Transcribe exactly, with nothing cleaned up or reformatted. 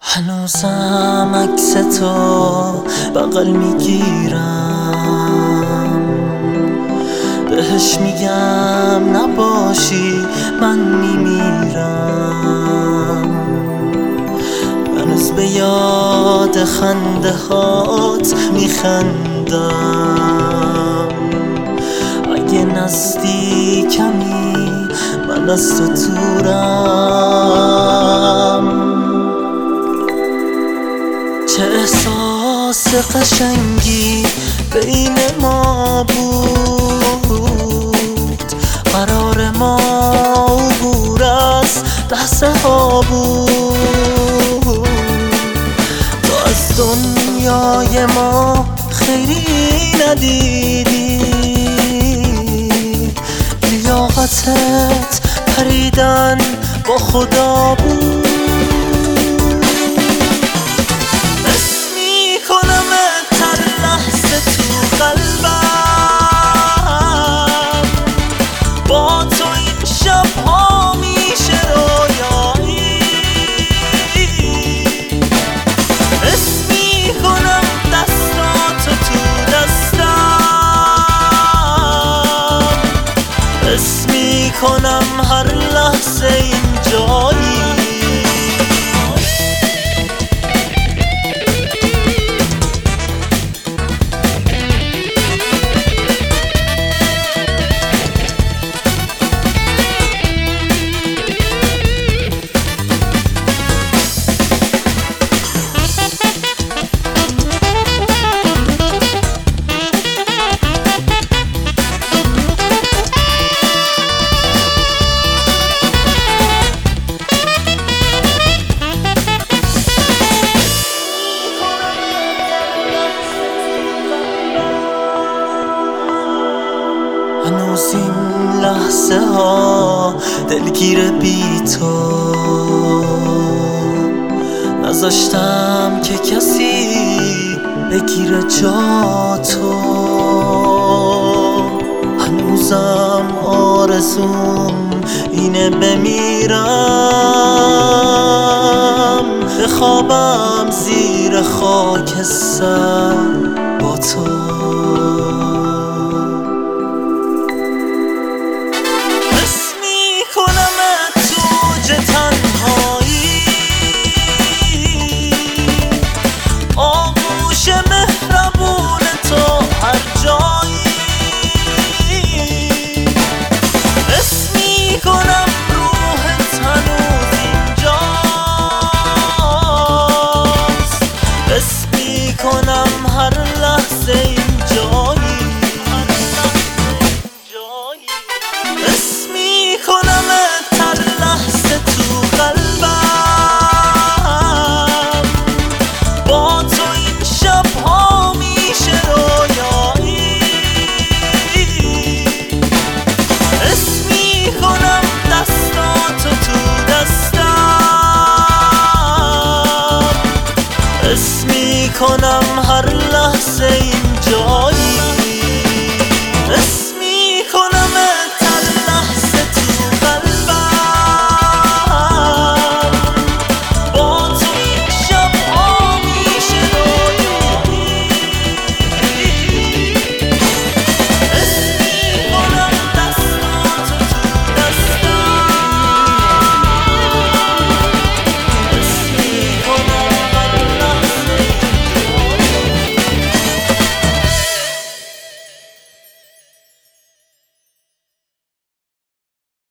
هنوزم عکس تو بغل میگیرم، بهش میگم نباشی من میمیرم. هنوز به یاد خنده هات میخندم، اگه نزدیکمی من از تو دورم. چه احساس قشنگی بین ما بود، قرار ما عبور از لحظه ها بود. تو از دنیای ما خیری ندیدی، لیاقتت پریدن با خدا بود. کنم هر لحظه اینجایی، هنوز این لحظه ها دلگیر بی تو، نذاشتم که کسی بگیره جا تو. هنوزم آرزوم اینه بمیرم، بخوابم زیر خاکستر با تو. کنم هر لحظه اینجایی، حس میکنم هر لحظه تو قلبم. با تو این شبها میشه رویایی، حس میکنم دستاتو تو دستم، حس میکنم هر لحظه